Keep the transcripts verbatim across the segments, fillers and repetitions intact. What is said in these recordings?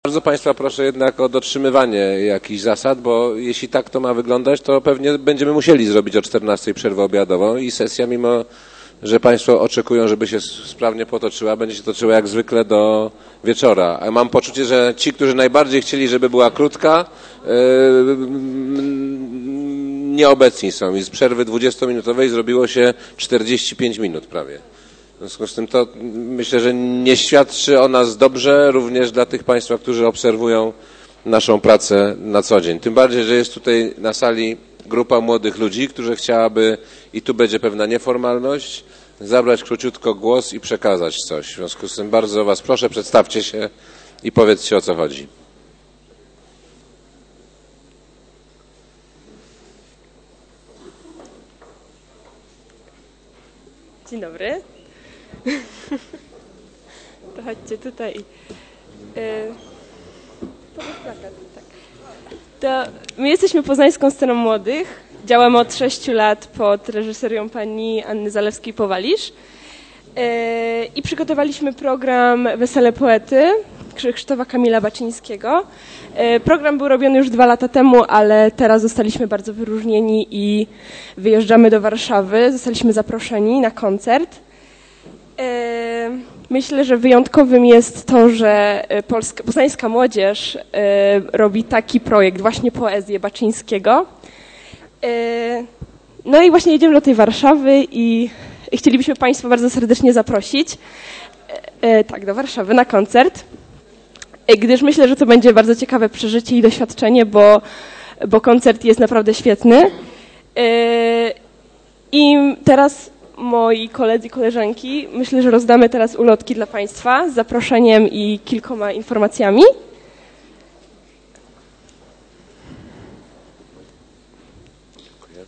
Bardzo Państwa proszę jednak o dotrzymywanie jakichś zasad, bo jeśli tak to ma wyglądać, to pewnie będziemy musieli zrobić o czternastej przerwę obiadową i sesja, mimo że Państwo oczekują, żeby się sprawnie potoczyła, będzie się toczyła jak zwykle do wieczora. A mam poczucie, że ci, którzy najbardziej chcieli, żeby była krótka, yy, nieobecni są i z przerwy dwudziestominutowej zrobiło się czterdzieści pięć minut prawie. W związku z tym to myślę, że nie świadczy o nas dobrze również dla tych Państwa, którzy obserwują naszą pracę na co dzień. Tym bardziej, że jest tutaj na sali grupa młodych ludzi, którzy chciałaby, i tu będzie pewna nieformalność, zabrać króciutko głos i przekazać coś. W związku z tym bardzo Was proszę, przedstawcie się i powiedzcie, o co chodzi. Dzień dobry. To chodźcie tutaj. Yy, plakat, tak. To my jesteśmy poznańską sceną młodych. Działamy od sześciu lat pod reżyserią pani Anny Zalewskiej-Powalisz. Yy, I przygotowaliśmy program Wesele Poety Krzysztofa Kamila Baczyńskiego. Yy, program był robiony już dwa lata temu, ale teraz zostaliśmy bardzo wyróżnieni i wyjeżdżamy do Warszawy. Zostaliśmy zaproszeni na koncert. Myślę, że wyjątkowym jest to, że polska, poznańska młodzież robi taki projekt, właśnie poezję Baczyńskiego. No i właśnie jedziemy do tej Warszawy i chcielibyśmy Państwa bardzo serdecznie zaprosić, tak, do Warszawy na koncert, gdyż myślę, że to będzie bardzo ciekawe przeżycie i doświadczenie, bo, bo koncert jest naprawdę świetny. I teraz moi koledzy i koleżanki, myślę, że rozdamy teraz ulotki dla Państwa z zaproszeniem i kilkoma informacjami. Dziękuję.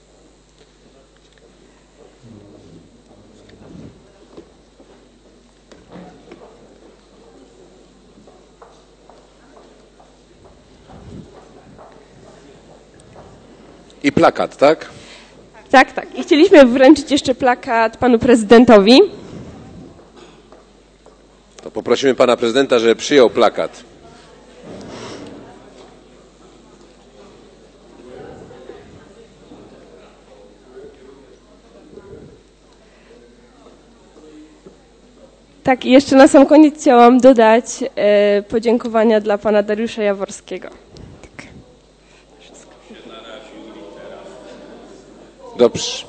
I plakat, tak? Tak, tak. I chcieliśmy wręczyć jeszcze plakat panu prezydentowi. To poprosimy pana prezydenta, żeby przyjął plakat. Tak, i jeszcze na sam koniec chciałam dodać e, podziękowania dla pana Dariusza Jaworskiego. Dobrze.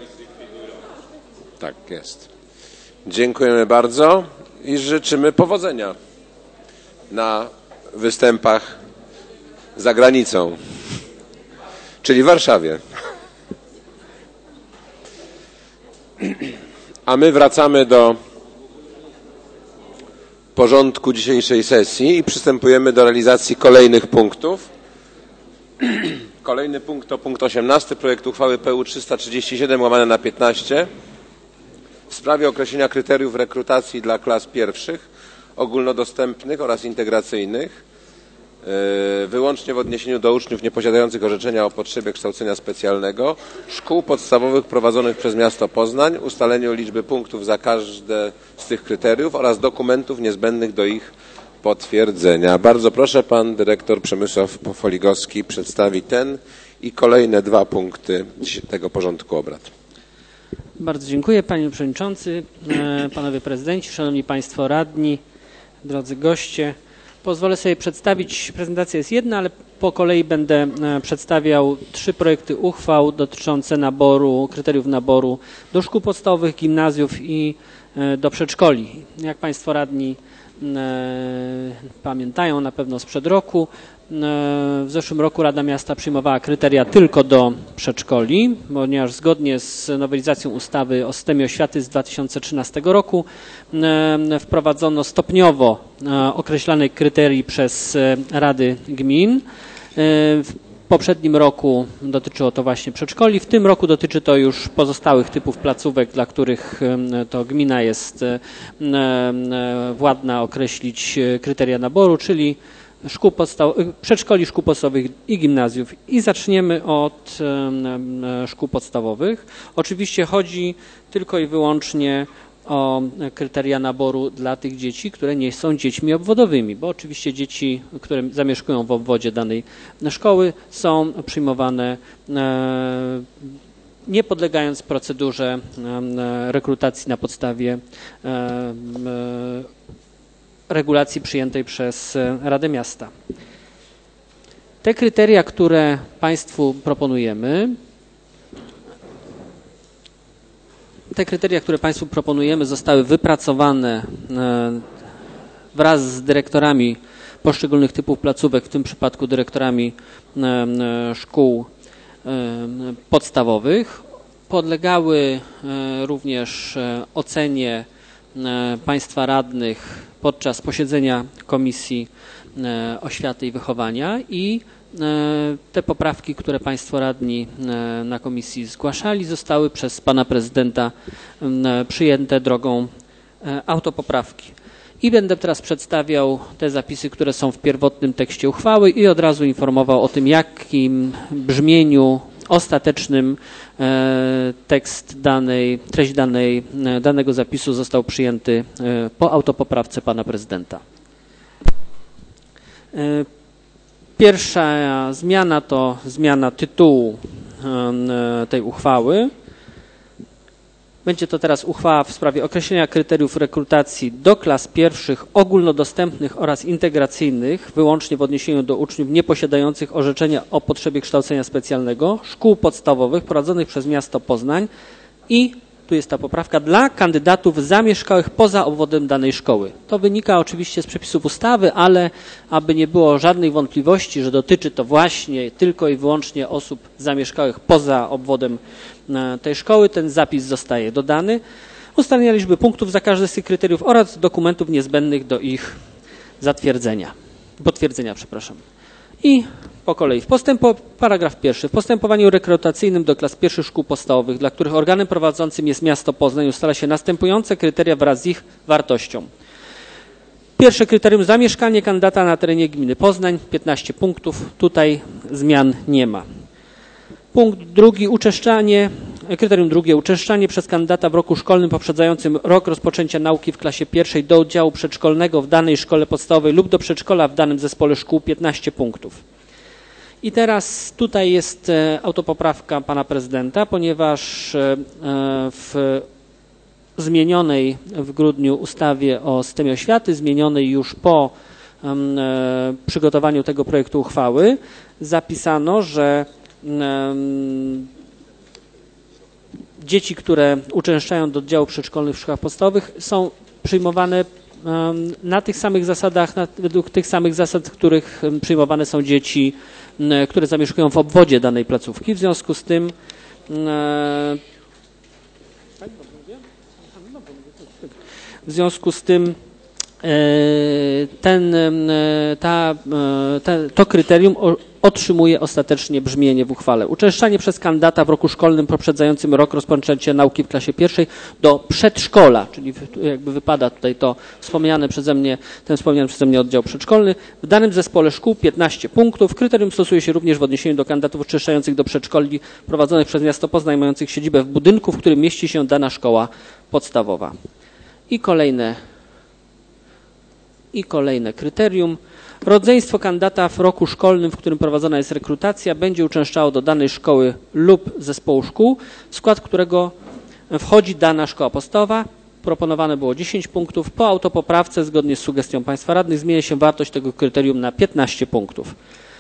Tak jest. Dziękujemy bardzo i życzymy powodzenia na występach za granicą, czyli w Warszawie. A my wracamy do porządku dzisiejszej sesji i przystępujemy do realizacji kolejnych punktów. Kolejny punkt to punkt osiemnasty, projekt uchwały P U trzysta trzydzieści siedem łamane na piętnaście w sprawie określenia kryteriów rekrutacji dla klas pierwszych, ogólnodostępnych oraz integracyjnych, wyłącznie w odniesieniu do uczniów nieposiadających orzeczenia o potrzebie kształcenia specjalnego, szkół podstawowych prowadzonych przez miasto Poznań, ustaleniu liczby punktów za każde z tych kryteriów oraz dokumentów niezbędnych do ich potwierdzenia. Bardzo proszę, pan dyrektor Przemysław Foligowski przedstawi ten i kolejne dwa punkty tego porządku obrad. Bardzo dziękuję, panie przewodniczący, panowie prezydenci, szanowni państwo radni, drodzy goście. Pozwolę sobie przedstawić, prezentacja jest jedna, ale po kolei będę przedstawiał trzy projekty uchwał dotyczące naboru, kryteriów naboru do szkół podstawowych, gimnazjów i do przedszkoli. Jak państwo radni pamiętają na pewno sprzed roku, w zeszłym roku Rada Miasta przyjmowała kryteria tylko do przedszkoli, ponieważ zgodnie z nowelizacją ustawy o systemie oświaty z dwa tysiące trzynastego roku wprowadzono stopniowo określane kryterii przez Rady Gmin. W poprzednim roku dotyczyło to właśnie przedszkoli, w tym roku dotyczy to już pozostałych typów placówek, dla których to gmina jest władna określić kryteria naboru, czyli szkół podstawowych, przedszkoli, szkół podstawowych i gimnazjów. I zaczniemy od szkół podstawowych. Oczywiście chodzi tylko i wyłącznie o kryteria naboru dla tych dzieci, które nie są dziećmi obwodowymi, bo oczywiście dzieci, które zamieszkują w obwodzie danej szkoły, są przyjmowane nie podlegając procedurze rekrutacji na podstawie regulacji przyjętej przez Radę Miasta. Te kryteria, które Państwu proponujemy, te kryteria, które Państwu proponujemy, zostały wypracowane wraz z dyrektorami poszczególnych typów placówek, w tym przypadku dyrektorami szkół podstawowych. Podlegały również ocenie Państwa radnych podczas posiedzenia Komisji Oświaty i Wychowania i te poprawki, które Państwo radni na komisji zgłaszali, zostały przez Pana Prezydenta przyjęte drogą autopoprawki. I będę teraz przedstawiał te zapisy, które są w pierwotnym tekście uchwały i od razu informował o tym, jakim brzmieniu ostatecznym tekst danej, treść danej, danego zapisu został przyjęty po autopoprawce Pana Prezydenta. Pierwsza zmiana to zmiana tytułu tej uchwały. Będzie to teraz uchwała w sprawie określenia kryteriów rekrutacji do klas pierwszych ogólnodostępnych oraz integracyjnych wyłącznie w odniesieniu do uczniów nieposiadających orzeczenia o potrzebie kształcenia specjalnego szkół podstawowych prowadzonych przez miasto Poznań i, tu jest ta poprawka, dla kandydatów zamieszkałych poza obwodem danej szkoły. To wynika oczywiście z przepisów ustawy, ale aby nie było żadnej wątpliwości, że dotyczy to właśnie tylko i wyłącznie osób zamieszkałych poza obwodem tej szkoły, ten zapis zostaje dodany. Ustalenia liczby punktów za każde z tych kryteriów oraz dokumentów niezbędnych do ich zatwierdzenia, potwierdzenia, przepraszam. I po kolei. W postępo, paragraf pierwszy. W postępowaniu rekrutacyjnym do klas pierwszych szkół podstawowych, dla których organem prowadzącym jest miasto Poznań, ustala się następujące kryteria wraz z ich wartością. Pierwsze kryterium: zamieszkanie kandydata na terenie gminy Poznań, piętnaście punktów. Tutaj zmian nie ma. Punkt drugi, uczęszczanie, kryterium drugie, uczęszczanie przez kandydata w roku szkolnym poprzedzającym rok rozpoczęcia nauki w klasie pierwszej do oddziału przedszkolnego w danej szkole podstawowej lub do przedszkola w danym zespole szkół, piętnaście punktów. I teraz tutaj jest autopoprawka Pana Prezydenta, ponieważ w zmienionej w grudniu ustawie o systemie oświaty, zmienionej już po przygotowaniu tego projektu uchwały, zapisano, że dzieci, które uczęszczają do oddziałów przedszkolnych w szkołach podstawowych, są przyjmowane na tych samych zasadach, na, według tych samych zasad, w których przyjmowane są dzieci, które zamieszkują w obwodzie danej placówki. W związku z tym w związku z tym ten, ta, ten, to kryterium otrzymuje ostatecznie brzmienie w uchwale. Uczęszczanie przez kandydata w roku szkolnym poprzedzającym rok rozpoczęcia nauki w klasie pierwszej do przedszkola, czyli jakby wypada tutaj to wspomniane przeze mnie, ten wspomniany przeze mnie oddział przedszkolny, w danym zespole szkół piętnaście punktów. Kryterium stosuje się również w odniesieniu do kandydatów uczęszczających do przedszkoli prowadzonych przez miasto Poznań, mających siedzibę w budynku, w którym mieści się dana szkoła podstawowa. I kolejne I kolejne kryterium. Rodzeństwo kandydata w roku szkolnym, w którym prowadzona jest rekrutacja, będzie uczęszczało do danej szkoły lub zespołu szkół, w skład którego wchodzi dana szkoła podstawowa. Proponowane było dziesięć punktów. Po autopoprawce, zgodnie z sugestią Państwa radnych, zmienia się wartość tego kryterium na piętnaście punktów.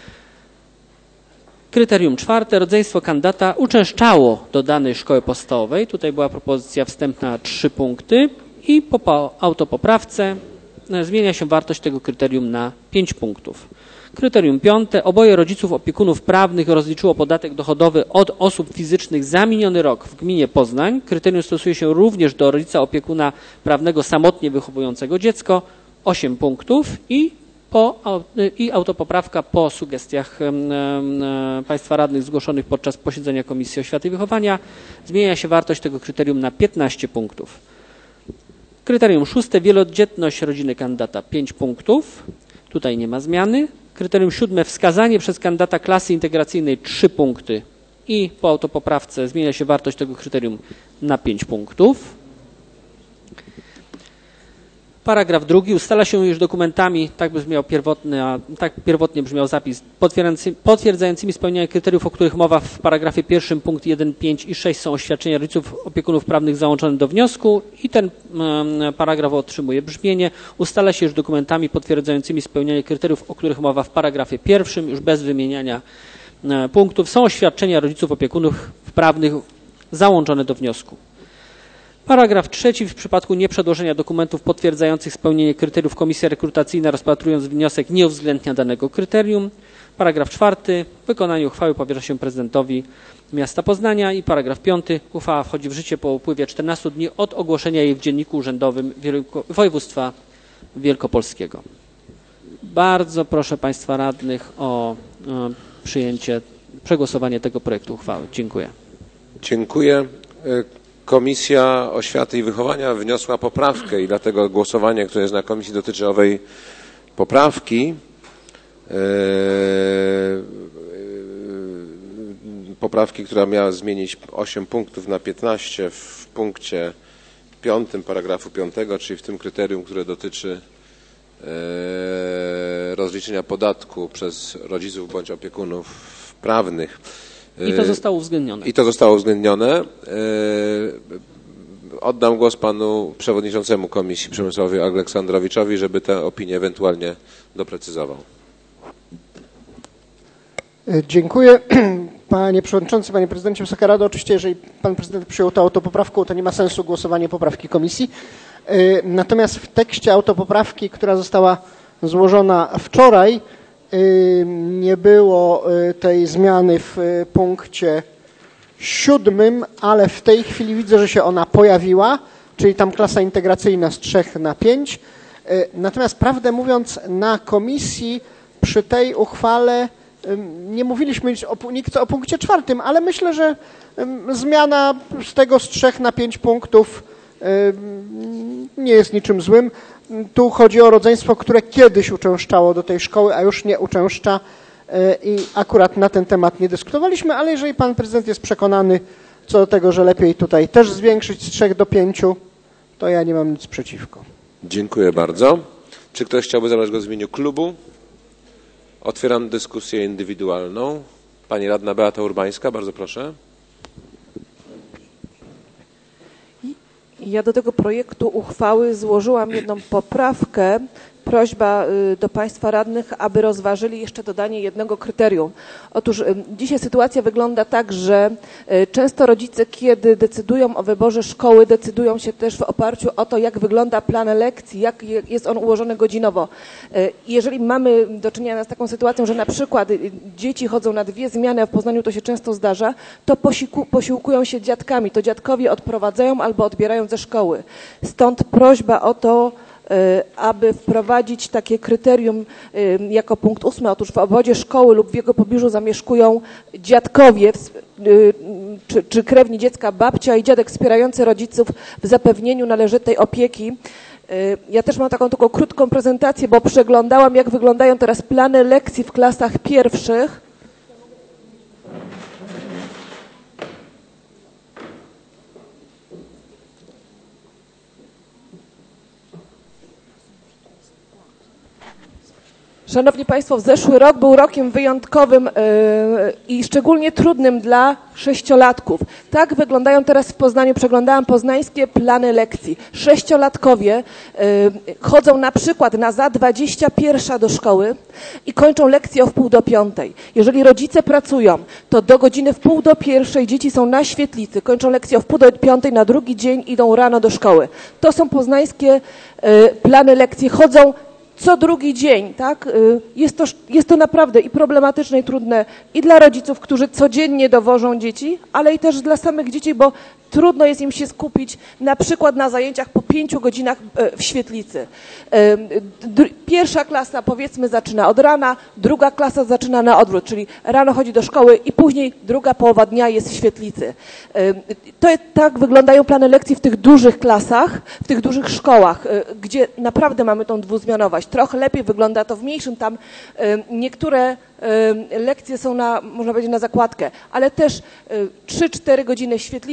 Kryterium czwarte. Rodzeństwo kandydata uczęszczało do danej szkoły podstawowej. Tutaj była propozycja wstępna trzy punkty i po autopoprawce zmienia się wartość tego kryterium na pięć punktów. Kryterium piąte. Oboje rodziców opiekunów prawnych rozliczyło podatek dochodowy od osób fizycznych za miniony rok w gminie Poznań. Kryterium stosuje się również do rodzica opiekuna prawnego samotnie wychowującego dziecko, osiem punktów i, po, i autopoprawka po sugestiach Państwa radnych zgłoszonych podczas posiedzenia Komisji Oświaty i Wychowania. Zmienia się wartość tego kryterium na piętnaście punktów. Kryterium szóste. Wielodzietność rodziny kandydata, pięć punktów. Tutaj nie ma zmiany. Kryterium siódme. Wskazanie przez kandydata klasy integracyjnej, trzy punkty. I po autopoprawce zmienia się wartość tego kryterium na pięć punktów. Paragraf drugi. Ustala się, iż dokumentami, tak brzmiał pierwotny, a tak pierwotnie brzmiał zapis, potwierdzający, potwierdzającymi spełnianie kryteriów, o których mowa w paragrafie pierwszym, punkt jeden, pięć i sześć są oświadczenia rodziców opiekunów prawnych załączone do wniosku i ten um, paragraf otrzymuje brzmienie. Ustala się, iż dokumentami potwierdzającymi spełnianie kryteriów, o których mowa w paragrafie pierwszym, już bez wymieniania um, punktów, są oświadczenia rodziców opiekunów prawnych załączone do wniosku. Paragraf trzeci. W przypadku nieprzedłożenia dokumentów potwierdzających spełnienie kryteriów komisja rekrutacyjna, rozpatrując wniosek, nie uwzględnia danego kryterium. Paragraf czwarty. Wykonanie uchwały powierza się prezydentowi miasta Poznania. I paragraf piąty. Uchwała wchodzi w życie po upływie czternastu dni od ogłoszenia jej w Dzienniku Urzędowym Wielko- Województwa Wielkopolskiego. Bardzo proszę Państwa radnych o, o przyjęcie, przegłosowanie tego projektu uchwały. Dziękuję. Dziękuję. Komisja Oświaty i Wychowania wniosła poprawkę i dlatego głosowanie, które jest na komisji, dotyczy owej poprawki. Poprawki, która miała zmienić osiem punktów na piętnaście w punkcie piątym paragrafu piątego, czyli w tym kryterium, które dotyczy rozliczenia podatku przez rodziców bądź opiekunów prawnych. I to zostało uwzględnione. I to zostało uwzględnione. Oddam głos panu przewodniczącemu Komisji Przemysłowej Aleksandrowiczowi, żeby tę opinię ewentualnie doprecyzował. Dziękuję. Panie Przewodniczący, Panie Prezydencie, Wysoka Rado. Oczywiście, jeżeli Pan Prezydent przyjął tę autopoprawkę, to nie ma sensu głosowanie poprawki Komisji. Natomiast w tekście autopoprawki, która została złożona wczoraj, nie było tej zmiany w punkcie siódmym, ale w tej chwili widzę, że się ona pojawiła, czyli tam klasa integracyjna z trzech na pięć. Natomiast prawdę mówiąc, na komisji przy tej uchwale nie mówiliśmy nic o, nic o punkcie czwartym, ale myślę, że zmiana z tego z trzech na pięć punktów nie jest niczym złym. Tu chodzi o rodzeństwo, które kiedyś uczęszczało do tej szkoły, a już nie uczęszcza i akurat na ten temat nie dyskutowaliśmy, ale jeżeli Pan Prezydent jest przekonany co do tego, że lepiej tutaj też zwiększyć z trzech do pięciu, to ja nie mam nic przeciwko. Dziękuję bardzo. Czy ktoś chciałby zabrać głos w imieniu klubu? Otwieram dyskusję indywidualną. Pani radna Beata Urbańska, bardzo proszę. Ja do tego projektu uchwały złożyłam jedną poprawkę. Prośba do Państwa radnych, aby rozważyli jeszcze dodanie jednego kryterium. Otóż dzisiaj sytuacja wygląda tak, że często rodzice, kiedy decydują o wyborze szkoły, decydują się też w oparciu o to, jak wygląda plan lekcji, jak jest on ułożony godzinowo. Jeżeli mamy do czynienia z taką sytuacją, że na przykład dzieci chodzą na dwie zmiany, a w Poznaniu to się często zdarza, to posiłku, posiłkują się dziadkami. To dziadkowie odprowadzają albo odbierają ze szkoły. Stąd prośba o to, aby wprowadzić takie kryterium jako punkt ósmy. Otóż w obwodzie szkoły lub w jego pobliżu zamieszkują dziadkowie czy, czy krewni dziecka, babcia i dziadek wspierający rodziców w zapewnieniu należytej opieki. Ja też mam taką tylko krótką prezentację, bo przeglądałam, jak wyglądają teraz plany lekcji w klasach pierwszych. Szanowni Państwo, w zeszły rok był rokiem wyjątkowym yy, i szczególnie trudnym dla sześciolatków. Tak wyglądają teraz w Poznaniu, przeglądałam poznańskie plany lekcji. Sześciolatkowie yy, chodzą na przykład na za dwadzieścia pierwsza do szkoły i kończą lekcję o wpół do piątej. Jeżeli rodzice pracują, to do godziny wpół do pierwszej dzieci są na świetlicy, kończą lekcję o wpół do piątej, na drugi dzień idą rano do szkoły. To są poznańskie yy, plany lekcji. Chodzą co drugi dzień, tak? Jest to, jest to naprawdę i problematyczne, i trudne i dla rodziców, którzy codziennie dowożą dzieci, ale i też dla samych dzieci, bo trudno jest im się skupić na przykład na zajęciach po pięciu godzinach w świetlicy. Pierwsza klasa, powiedzmy, zaczyna od rana, druga klasa zaczyna na odwrót, czyli rano chodzi do szkoły i później druga połowa dnia jest w świetlicy. To tak wyglądają plany lekcji w tych dużych klasach, w tych dużych szkołach, gdzie naprawdę mamy tą dwuzmianowość. Trochę lepiej wygląda to w mniejszym, tam niektóre lekcje są na, można powiedzieć, na zakładkę, ale też trzy cztery godziny w świetlicy i dopiero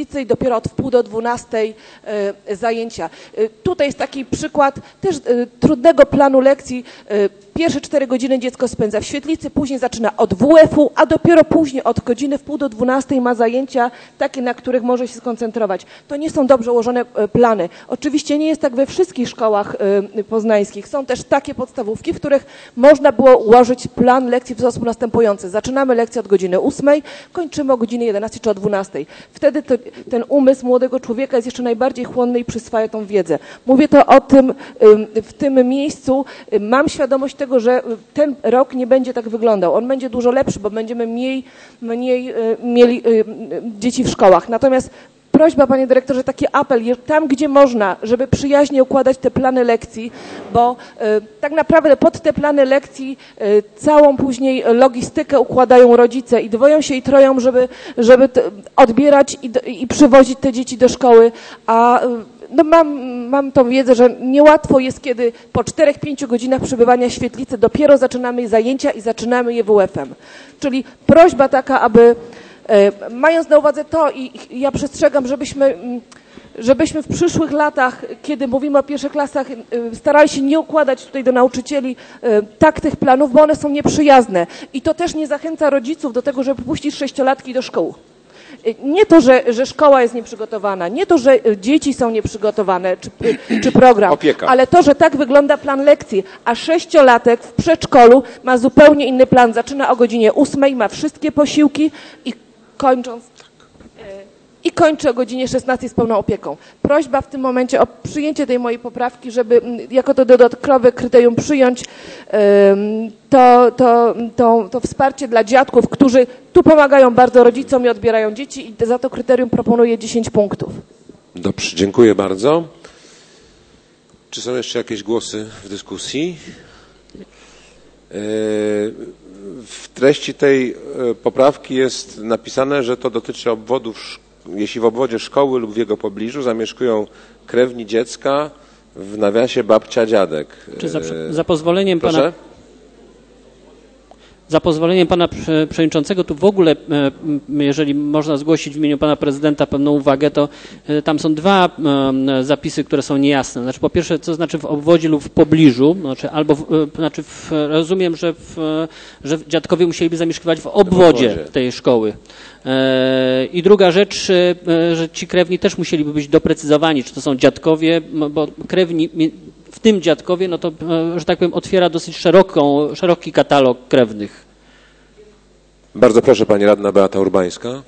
dopiero od wpół do dwunastej zajęcia. Tutaj jest taki przykład też trudnego planu lekcji. Pierwsze cztery godziny dziecko spędza w świetlicy, później zaczyna od W F-u, a dopiero później od godziny w pół do dwunastej ma zajęcia takie, na których może się skoncentrować. To nie są dobrze ułożone plany. Oczywiście nie jest tak we wszystkich szkołach poznańskich. Są też takie podstawówki, w których można było ułożyć plan lekcji w sposób następujący. Zaczynamy lekcję od godziny ósmej, kończymy o godzinie jedenastej czy o dwunastej. Wtedy to, ten umysł młodego człowieka jest jeszcze najbardziej chłonny i przyswaja tą wiedzę. Mówię to o tym w tym miejscu. Mam świadomość tego, że ten rok nie będzie tak wyglądał. On będzie dużo lepszy, bo będziemy mniej, mniej mieli dzieci w szkołach. Natomiast prośba, panie dyrektorze, taki apel, tam gdzie można, żeby przyjaźnie układać te plany lekcji, bo y, tak naprawdę pod te plany lekcji y, całą później logistykę układają rodzice i dwoją się i troją, żeby, żeby odbierać i, i przywozić te dzieci do szkoły, a y, no mam, mam tą wiedzę, że niełatwo jest, kiedy po czterech, pięciu godzinach przebywania w świetlicy dopiero zaczynamy zajęcia i zaczynamy je W F-em. Czyli prośba taka, aby mając na uwadze to i ja przestrzegam, żebyśmy, żebyśmy w przyszłych latach, kiedy mówimy o pierwszych klasach, starali się nie układać tutaj do nauczycieli tak tych planów, bo one są nieprzyjazne. I to też nie zachęca rodziców do tego, żeby puścić sześciolatki do szkół. Nie to, że, że szkoła jest nieprzygotowana, nie to, że dzieci są nieprzygotowane, czy, czy program, Opieka. Ale to, że tak wygląda plan lekcji, a sześciolatek w przedszkolu ma zupełnie inny plan. Zaczyna o godzinie ósmej, ma wszystkie posiłki i kończąc i kończy o godzinie szesnastej z pełną opieką. Prośba w tym momencie o przyjęcie tej mojej poprawki, żeby jako to dodatkowe kryterium przyjąć to, to, to, to wsparcie dla dziadków, którzy tu pomagają bardzo rodzicom i odbierają dzieci i za to kryterium proponuję dziesięć punktów. Dobrze, dziękuję bardzo. Czy są jeszcze jakieś głosy w dyskusji? W treści tej poprawki jest napisane, że to dotyczy obwodów, jeśli w obwodzie szkoły lub w jego pobliżu zamieszkują krewni dziecka, w nawiasie babcia, dziadek. Czy za, za pozwoleniem Proszę? pana... Za pozwoleniem pana przewodniczącego, tu w ogóle, jeżeli można zgłosić w imieniu pana prezydenta pewną uwagę, to tam są dwa zapisy, które są niejasne. Znaczy, po pierwsze, co znaczy w obwodzie lub w pobliżu, znaczy albo, w, znaczy w, rozumiem, że, w, że dziadkowie musieliby zamieszkiwać w obwodzie tej szkoły. I druga rzecz, że ci krewni też musieliby być doprecyzowani, czy to są dziadkowie, bo krewni, w tym dziadkowie, no to, że tak powiem, otwiera dosyć szeroką, szeroki katalog krewnych. Bardzo proszę, pani radna Beata Urbańska.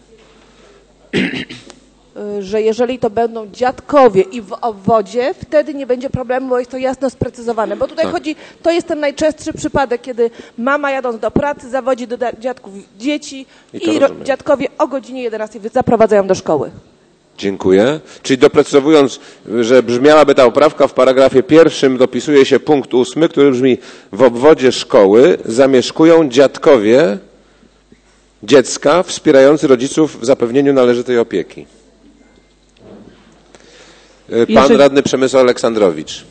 Że jeżeli to będą dziadkowie i w obwodzie, wtedy nie będzie problemu, bo jest to jasno sprecyzowane. Bo tutaj tak. chodzi, to jest ten najczęstszy przypadek, kiedy mama jadąc do pracy zawodzi do dziadków dzieci i, i dziadkowie o godzinie jedenastej zaprowadzają do szkoły. Dziękuję. Czyli doprecyzowując, że brzmiałaby ta poprawka, w paragrafie pierwszym dopisuje się punkt ósmy, który brzmi: w obwodzie szkoły zamieszkują dziadkowie dziecka wspierający rodziców w zapewnieniu należytej opieki. Pan Jeżeli... radny Przemysław Aleksandrowicz.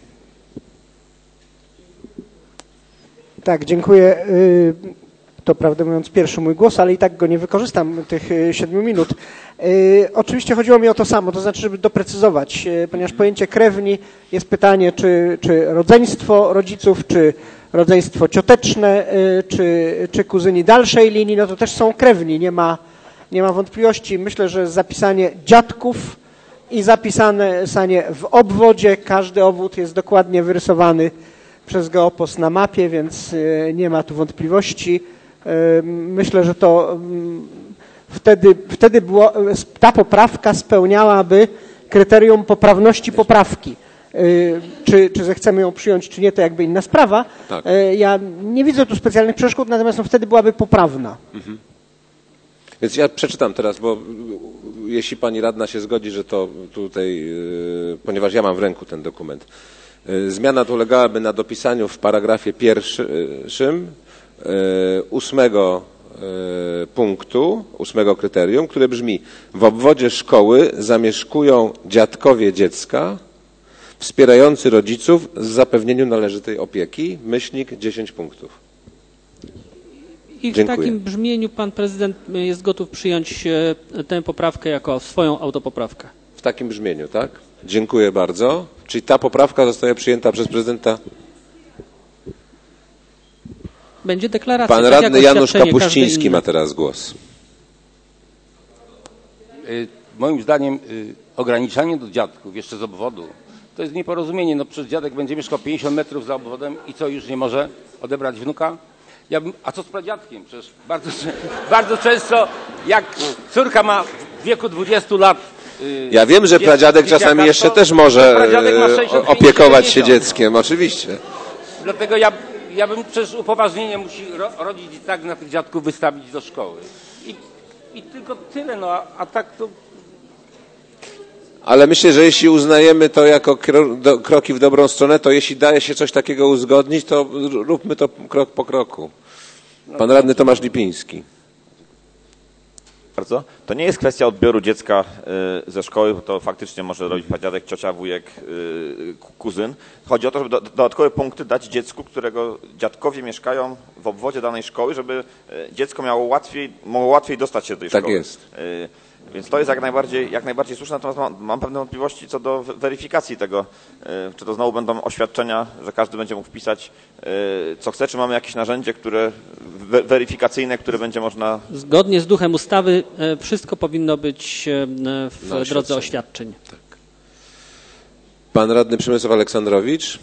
Tak, dziękuję. To prawdę mówiąc pierwszy mój głos, ale i tak go nie wykorzystam, tych siedmiu minut. Oczywiście chodziło mi o to samo, to znaczy, żeby doprecyzować, ponieważ pojęcie krewni jest pytanie, czy, czy rodzeństwo rodziców, czy rodzeństwo cioteczne, czy, czy kuzyni dalszej linii, no to też są krewni, nie ma, nie ma wątpliwości. Myślę, że zapisanie dziadków i zapisane w obwodzie, każdy obwód jest dokładnie wyrysowany przez Geopos na mapie, więc nie ma tu wątpliwości. Myślę, że to wtedy, wtedy było, ta poprawka spełniałaby kryterium poprawności poprawki. Czy, czy zechcemy ją przyjąć, czy nie, to jakby inna sprawa. Tak. Ja nie widzę tu specjalnych przeszkód, natomiast no wtedy byłaby poprawna. Mhm. Więc ja przeczytam teraz, bo jeśli pani radna się zgodzi, że to tutaj, ponieważ ja mam w ręku ten dokument. Zmiana tu ulegałaby na dopisaniu w paragrafie pierwszym ósmego punktu, ósmego kryterium, które brzmi: w obwodzie szkoły zamieszkują dziadkowie dziecka wspierający rodziców w zapewnieniu należytej opieki, myślnik dziesięć punktów. I w Dziękuję. takim brzmieniu pan prezydent jest gotów przyjąć tę poprawkę jako swoją autopoprawkę. W takim brzmieniu, tak? Dziękuję bardzo. Czyli ta poprawka zostaje przyjęta przez prezydenta. Będzie deklaracja. Pan tak radny jak Janusz oświadczenie Kapuściński każde ma inne. teraz głos. Y, Moim zdaniem y, ograniczanie do dziadków jeszcze z obwodu to jest nieporozumienie. No przecież dziadek będzie mieszkał pięćdziesiąt metrów za obwodem i co, już nie może odebrać wnuka? Ja bym, a co z pradziadkiem? Przecież bardzo, bardzo często jak córka ma w wieku dwudziestu lat. y, Ja wiem, że dzie- pradziadek dzieciaka, czasami jeszcze to- też to może pradziadek ma e, sześćdziesiąt, opiekować się siedemdziesiąt. dzieckiem, oczywiście. Dlatego ja, ja bym przecież upoważnienie musi ro, rodzic i tak na tych dziadków wystawić do szkoły. I, i tylko tyle, no a, a tak to... Ale myślę, że jeśli uznajemy to jako kro, do, kroki w dobrą stronę, to jeśli daje się coś takiego uzgodnić, to róbmy to krok po kroku. Pan radny Tomasz Lipiński. Bardzo. To nie jest kwestia odbioru dziecka y, ze szkoły, bo to faktycznie może robić dziadek, ciocia, wujek, y, kuzyn. Chodzi o to, żeby do, dodatkowe punkty dać dziecku, którego dziadkowie mieszkają w obwodzie danej szkoły, żeby y, dziecko miało łatwiej, mogło łatwiej dostać się do tej Tak szkoły. jest. Y, Więc to jest jak najbardziej, jak najbardziej słuszne, natomiast mam, mam pewne wątpliwości co do weryfikacji tego, y, czy to znowu będą oświadczenia, że każdy będzie mógł wpisać y, co chce, czy mamy jakieś narzędzie, które we, weryfikacyjne, które będzie można... Zgodnie z duchem ustawy e, wszystko powinno być e, w Na drodze oświadczeniu. oświadczeń. Pan radny Przemysław Aleksandrowicz.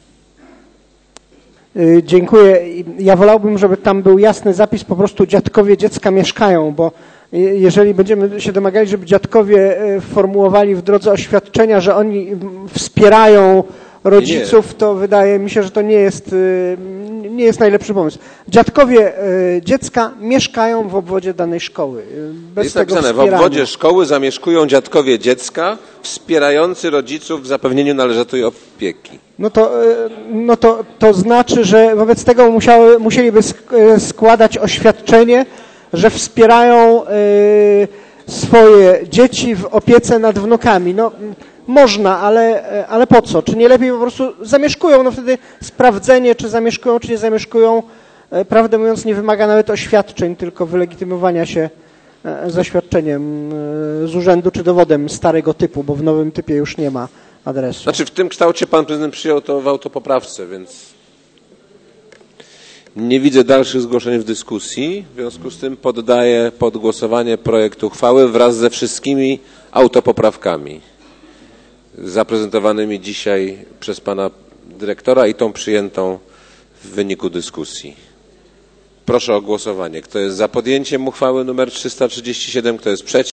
Y, Dziękuję. Ja wolałbym, żeby tam był jasny zapis, po prostu dziadkowie dziecka mieszkają, bo y, jeżeli będziemy się domagali, żeby dziadkowie y, formułowali w drodze oświadczenia, że oni mm, wspierają rodziców, to wydaje mi się, że to nie jest, y, nie jest najlepszy pomysł. Dziadkowie y, dziecka mieszkają w obwodzie danej szkoły. Y, Bez Jest tego napisane, w wspierania. obwodzie szkoły zamieszkują dziadkowie dziecka wspierający rodziców w zapewnieniu należytej opieki. No to, y, no to, to znaczy, że wobec tego musiały, musieliby sk- y, składać oświadczenie, że wspierają y, swoje dzieci w opiece nad wnukami. No m, można, ale, y, ale po co? Czy nie lepiej po prostu zamieszkują? No wtedy sprawdzenie, czy zamieszkują, czy nie zamieszkują, y, prawdę mówiąc, nie wymaga nawet oświadczeń, tylko wylegitymowania się y, zaświadczeniem y, z urzędu czy dowodem starego typu, bo w nowym typie już nie ma adresu. Znaczy w tym kształcie pan prezydent przyjął to w autopoprawce, więc nie widzę dalszych zgłoszeń w dyskusji. W związku z tym poddaję pod głosowanie projekt uchwały wraz ze wszystkimi autopoprawkami zaprezentowanymi dzisiaj przez pana dyrektora i tą przyjętą w wyniku dyskusji. Proszę o głosowanie. Kto jest za podjęciem uchwały nr trzysta trzydzieści siedem, kto jest przeciw?